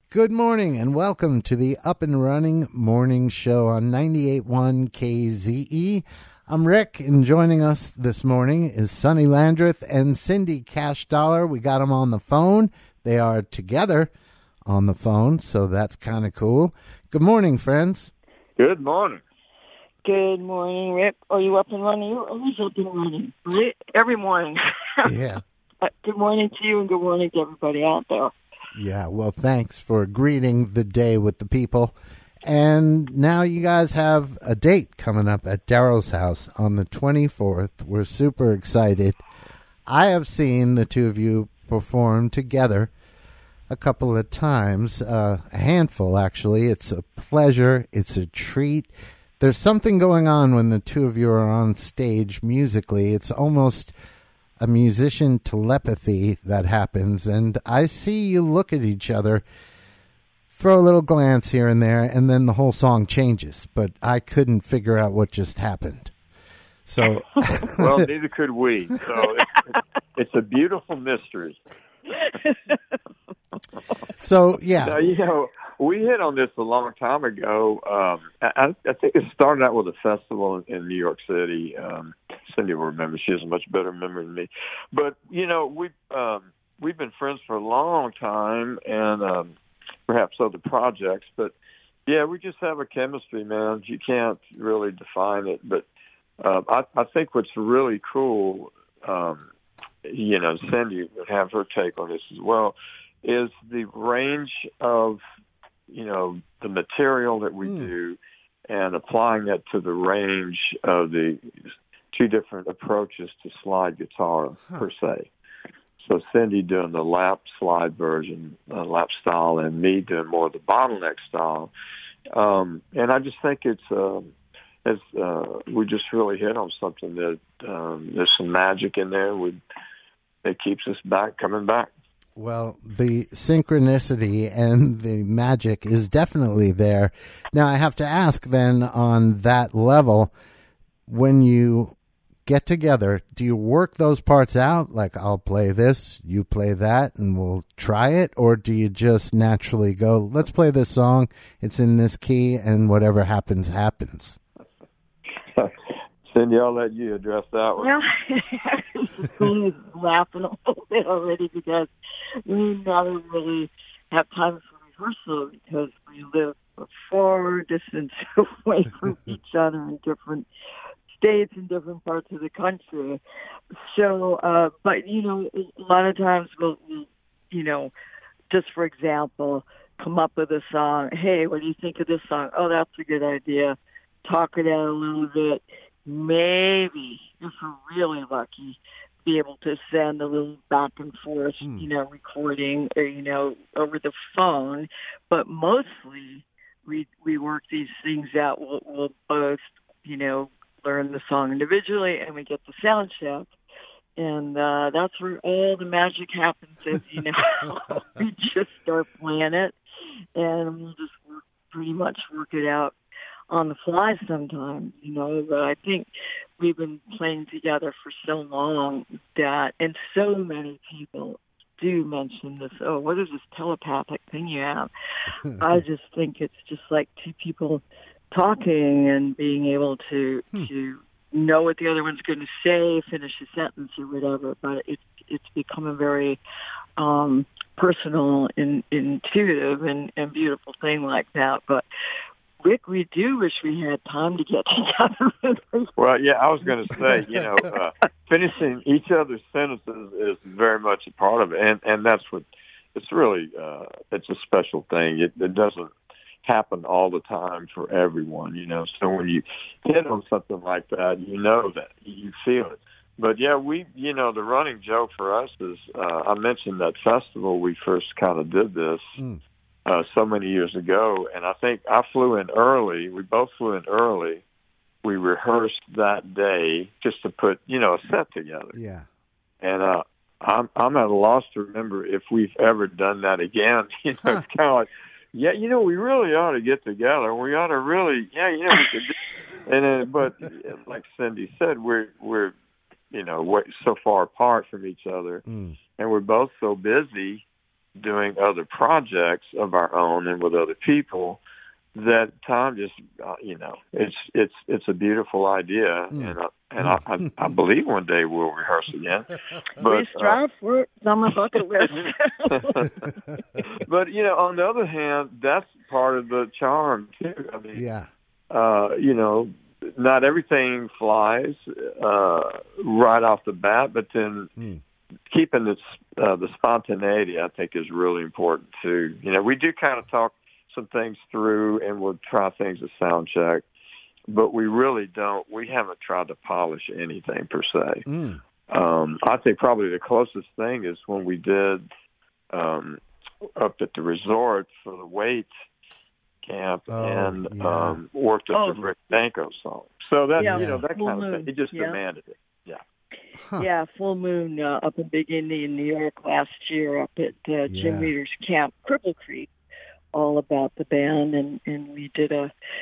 Good morning and welcome to the Up and Running Morning Show on 98.1 KZE. I'm Rick, and joining us this morning is Sonny Landreth and Cindy Cash Dollar. We got them on the phone. They are together on the phone, so that's kind of cool. Good morning, friends. Good morning. Good morning, Rick. Are you up and running? You're always up and running, right? Every morning. Yeah. Good morning to you and good morning to everybody out there. Yeah, well, thanks for greeting the day with the people. And now you guys have a date coming up at Daryl's house on the 24th. We're super excited. I have seen the two of you perform together a couple of times, a handful, actually. It's a pleasure. It's a treat. There's something going on when the two of you are on stage musically. It's almost a musician telepathy that happens, and I see you look at each other, throw a little glance here and there, and then the whole song changes, but I couldn't figure out what just happened. So, well, neither could we. So it's a beautiful mystery. So, yeah. Now, we hit on this a long time ago. I think it started out with a festival in New York City. Cindy will remember. She has a much better memory than me. But, we've been friends for a long time and perhaps other projects. But, yeah, we just have a chemistry, man. You can't really define it. But I think what's really cool, Cindy would have her take on this as well, is the range of the material that we do and applying that to the range of the two different approaches to slide guitar, per se. So Cindy doing the lap slide version, lap style, and me doing more of the bottleneck style. And I just think we just really hit on something that there's some magic in there that keeps us coming back. Well, the synchronicity and the magic is definitely there. Now, I have to ask then on that level, when you get together, do you work those parts out? Like, I'll play this, you play that, and we'll try it? Or do you just naturally go, let's play this song, it's in this key, and whatever happens, happens? Cindy, I'll let you address that one. Well, I'm laughing a little bit already because we never really have time for rehearsal because we live a far distance away from each other in different states and different parts of the country. So, but, a lot of times we'll, just for example, come up with a song. Hey, what do you think of this song? Oh, that's a good idea. Talk it out a little bit. Maybe, if we're really lucky, be able to send a little back and forth, recording or, over the phone. But mostly we work these things out. We'll both, learn the song individually and we get the sound check. And that's where all the magic happens is, we just start playing it and we'll just pretty much work it out on the fly sometimes, but I think we've been playing together for so long that, and so many people do mention this, oh, what is this telepathic thing you have? I just think it's just like two people talking and being able to know what the other one's going to say, finish a sentence or whatever, but it's become a very personal and intuitive and beautiful thing like that, but Rick, we do wish we had time to get together. Well, yeah, I was going to say, finishing each other's sentences is very much a part of it, and that's what it's really. It's a special thing. It doesn't happen all the time for everyone, So when you hit on something like that, that you feel it. But yeah, the running joke for us is I mentioned that festival we first kind of did this. So many years ago, and I think I flew in early. We both flew in early. We rehearsed that day just to put, a set together. Yeah. And I'm at a loss to remember if we've ever done that again. It's kind of like, we really ought to get together. We ought to really, we could do. And then, but like Cindy said, we're so far apart from each other, and we're both so busy doing other projects of our own and with other people, that time just, it's a beautiful idea, and I believe one day we'll rehearse again. But we strive for it. It's on my bucket list. But on the other hand, that's part of the charm too. I mean, Yeah. Not everything flies right off the bat, but then keeping the spontaneity, I think, is really important too. We do kind of talk some things through, and we'll try things at sound check, but we haven't tried to polish anything per se. I think probably the closest thing is when we did up at the resort for the weight camp worked up the Rick Danko song. So that that kind of thing. He just demanded it. Yeah. Huh. Yeah, Full Moon up in Big Indian, New York last year up at Jim Reeder's camp, Cripple Creek, all about the band, and we did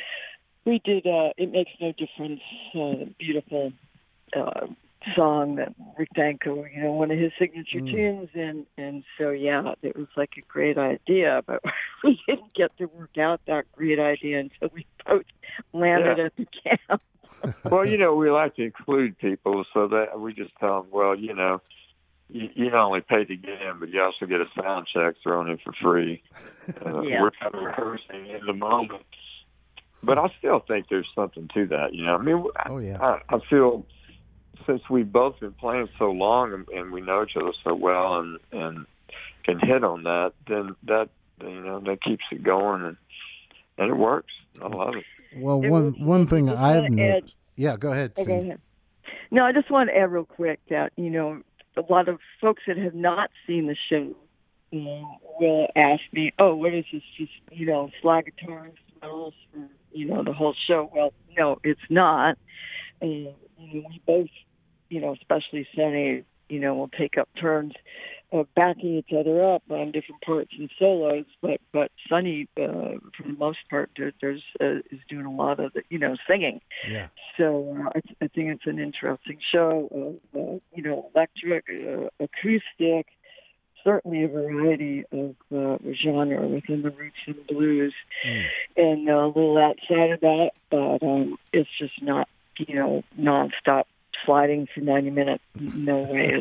It Makes No Difference, beautiful song that Rick Danko, one of his signature tunes, and so it was like a great idea, but we didn't get to work out that great idea until we both landed at the camp. Well, we like to include people, so that we just tell them, well, you not only pay to get in, but you also get a sound check thrown in for free. We're kind of rehearsing in the moment, but I still think there's something to that. I mean, I feel since we've both been playing so long and we know each other so well and can hit on that, then that keeps it going and it works. I love it. Well, one thing I've noticed. Yeah, go ahead. Go ahead. No, I just want to add real quick that a lot of folks that have not seen the show will ask me, "Oh, what is this? Just slide guitar instrumentals for the whole show?" Well, no, it's not. We both, especially Sonny, will take up turns backing each other up on different parts and solos. But Sonny, for the most part, is doing a lot of the singing. Yeah. So I think it's an interesting show. Electric, acoustic, certainly a variety of genre within the roots and blues, and a little outside of that. But it's just not nonstop sliding for 90 minutes. No way.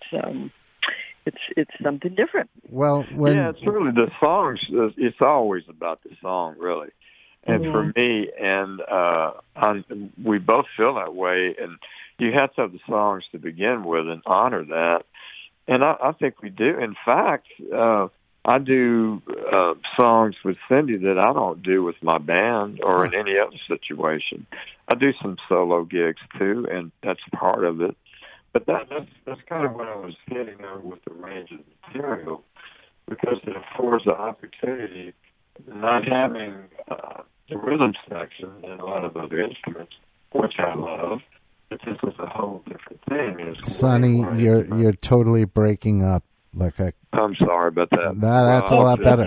It's something different. Well, it's really the songs. It's always about the song, really. And for me, and we both feel that way. And you have to have the songs to begin with and honor that. And I think we do. In fact, I do songs with Cindy that I don't do with my band or in any other situation. I do some solo gigs too, and that's part of it. But that's kind of what I was getting at with the range of material, because it affords the opportunity, not having the rhythm section and a lot of other instruments, which I love, but this is a whole different thing. Sonny, you're totally breaking up. I'm sorry about that. That's a lot better.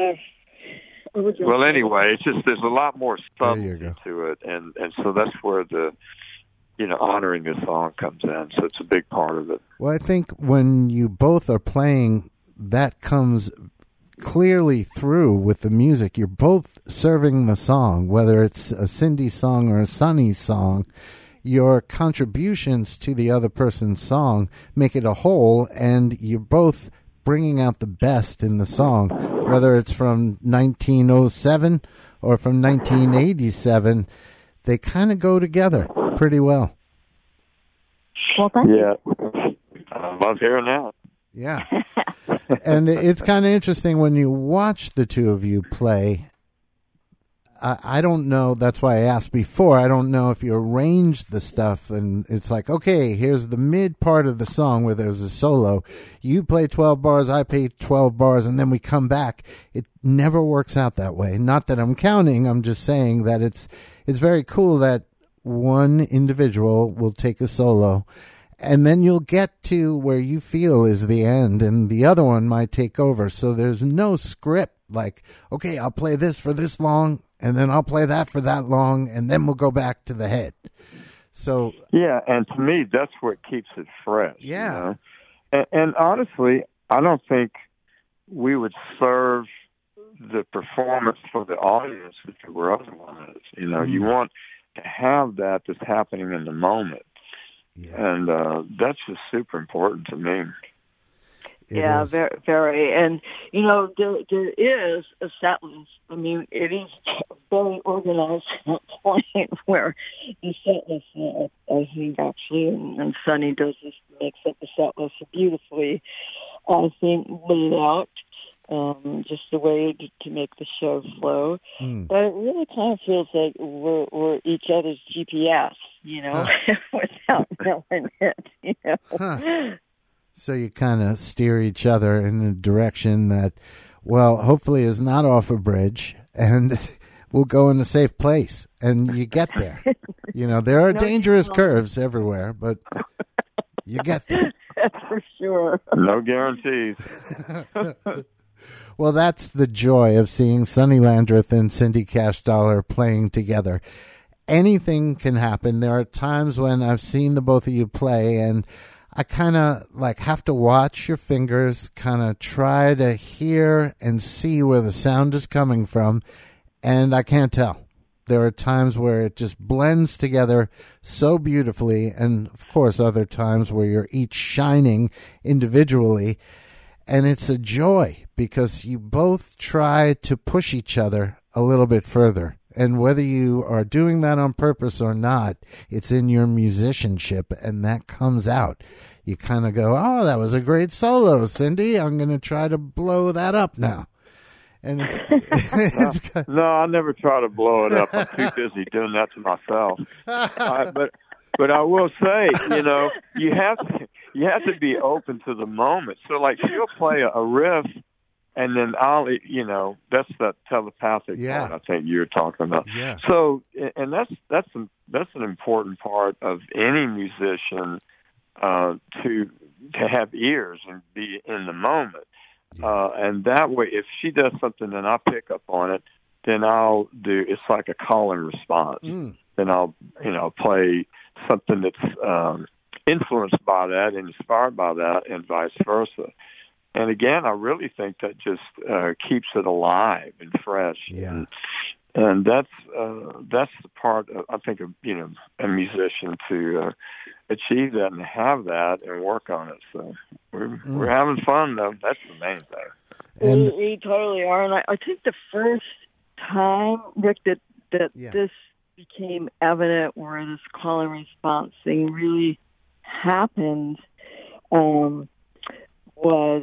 Well, anyway, it's just there's a lot more subtlety to it, and so that's where the honoring the song comes in. So it's a big part of it. Well, I think when you both are playing, that comes clearly through with the music. You're both serving the song, whether it's a Cindy song or a Sonny song. Your contributions to the other person's song make it a whole, and you're both bringing out the best in the song, whether it's from 1907 or from 1987. They kind of go together pretty well. Well, thank you. Yeah, I love hearing that. Yeah. And it's kind of interesting when you watch the two of you play. I don't know. That's why I asked before. I don't know if you arrange the stuff and it's like, okay, here's the mid part of the song where there's a solo. You play 12 bars, I play 12 bars, and then we come back. It never works out that way. Not that I'm counting. I'm just saying that it's very cool that one individual will take a solo, and then you'll get to where you feel is the end, and the other one might take over. So there's no script like, okay, I'll play this for this long, and then I'll play that for that long, and then we'll go back to the head. So yeah, and to me, that's what keeps it fresh. Yeah. And honestly, I don't think we would serve the performance for the audience if it were otherwise. You want to have that that's happening in the moment. Yeah. And that's just super important to me. Yeah, very, very. And, there is a set list. I mean, it is very organized to that point where the set list, I think, actually, and Sonny does this, makes up the set list beautifully, I think, laid out, just the way to make the show flow. But it really kind of feels like we're each other's GPS, without knowing it, Huh. So you kind of steer each other in a direction that, well, hopefully is not off a bridge, and will go in a safe place, and you get there. There are dangerous curves everywhere, but you get there. That's for sure. No guarantees. Well, that's the joy of seeing Sonny Landreth and Cindy Cash Dollar playing together. Anything can happen. There are times when I've seen the both of you play, and I kind of have to watch your fingers, kind of try to hear and see where the sound is coming from, and I can't tell. There are times where it just blends together so beautifully, and of course other times where you're each shining individually, and it's a joy because you both try to push each other a little bit further. And whether you are doing that on purpose or not, it's in your musicianship, and that comes out. You kind of go, oh, that was a great solo, Cindy. I'm going to try to blow that up now. And no, I never try to blow it up. I'm too busy doing that to myself. But I will say, you have to be open to the moment. So, she'll play a riff. And then that's that telepathic part I think you're talking about. Yeah. So, and that's an important part of any musician to have ears and be in the moment. Yeah. And that way, if she does something and I pick up on it, then it's like a call and response. Then I'll play something that's influenced by that, inspired by that, and vice versa. And again, I really think that just keeps it alive and fresh. Yeah. And that's the part I think of a musician to achieve that and have that and work on it. So we're having fun though. That's the main thing. And we totally are. And I think the first time, Rick, that this became evident, where this call and response thing really happened, was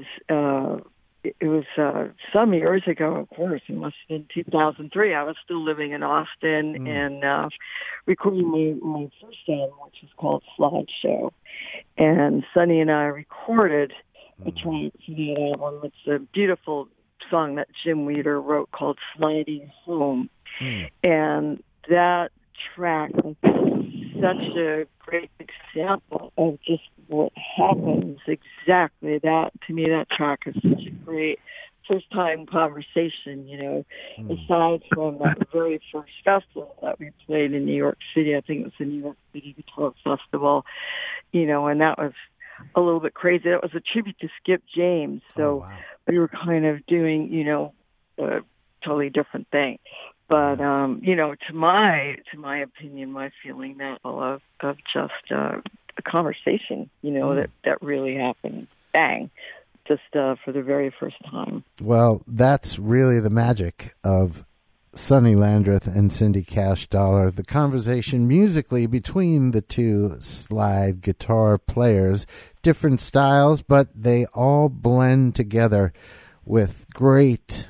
some years ago. Of course, it must have been 2003. I was still living in Austin and recording my first album, which was called Slideshow. And Sonny and I recorded a track for that album. It's a beautiful song that Jim Weeder wrote called Sliding Home. And that track is such a great example of just what happens. Exactly that. To me, that track is such a great first-time conversation, aside from that very first festival that we played in New York City. I think it was the New York City Guitar Festival, and that was a little bit crazy. That was a tribute to Skip James. So we were kind of doing, a totally different thing. But, to my opinion, my feeling that of just a conversation, that really happened. Bang. Just for the very first time. Well, that's really the magic of Sonny Landreth and Cindy Cash Dollar, the conversation musically between the two slide guitar players. Different styles, but they all blend together with great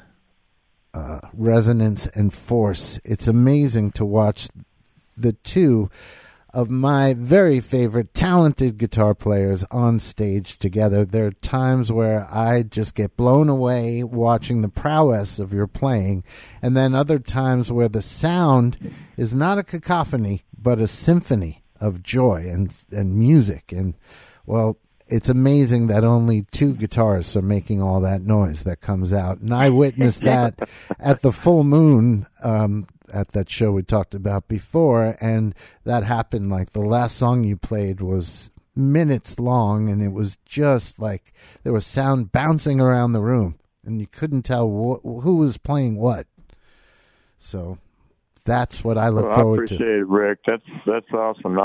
resonance and force. It's amazing to watch the two of my very favorite talented guitar players on stage together. There are times where I just get blown away watching the prowess of your playing, and then other times where the sound is not a cacophony, but a symphony of joy and music. And, well, it's amazing that only two guitarists are making all that noise that comes out. And I witnessed that at the Full Moon, at that show we talked about before, and that happened. Like, the last song you played was minutes long, and it was just like there was sound bouncing around the room. and you couldn't tell who was playing what. So that's what I look forward to. I appreciate it, Rick. That's awesome.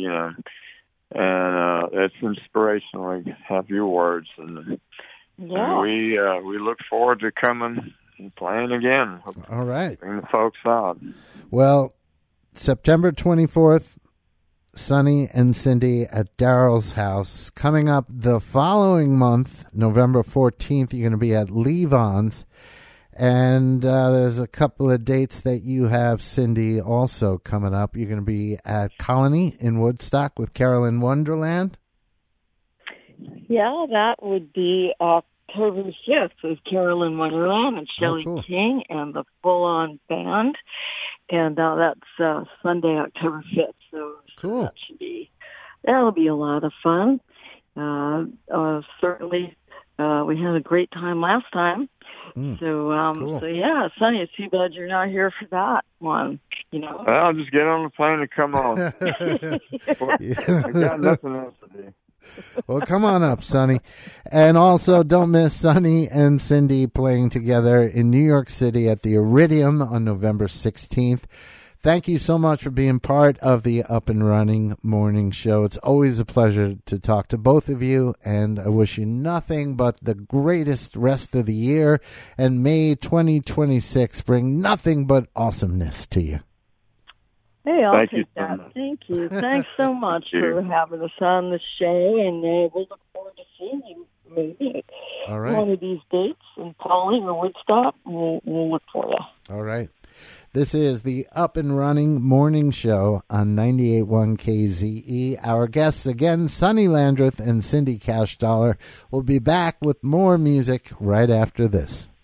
And it's inspirational to have your words. And we look forward to coming and playing again. All right. Bring the folks out. Well, September 24th, Sonny and Cindy at Daryl's house. Coming up the following month, November 14th, you're going to be at Levon's. And there's a couple of dates that you have, Cindy, also coming up. You're going to be at Colony in Woodstock with Carolyn Wonderland. Yeah, that would be October 5th with Carolyn Wonderland and Shelley King and the Full-On Band. And that's Sunday, October 5th. So cool. That'll be a lot of fun. Certainly, we had a great time last time. Cool. So yeah, Sonny, it's too bad you're not here for that one. I'll just get on the plane and come on. I got nothing else to do. Well, come on up, Sonny. And also, don't miss Sonny and Cindy playing together in New York City at the Iridium on November 16th. Thank you so much for being part of the Up and Running Morning Show. It's always a pleasure to talk to both of you, and I wish you nothing but the greatest rest of the year, and may 2026 bring nothing but awesomeness to you. Hey, I'll take that. Thank you. Thanks so much for having us on the show, and we'll look forward to seeing you maybe all right. one of these dates in Pauling or Woodstock. We'll look for you. All right. This is the Up and Running Morning Show on 98.1 KZE. Our guests again, Sonny Landreth and Cindy Cash Dollar. We'll be back with more music right after this.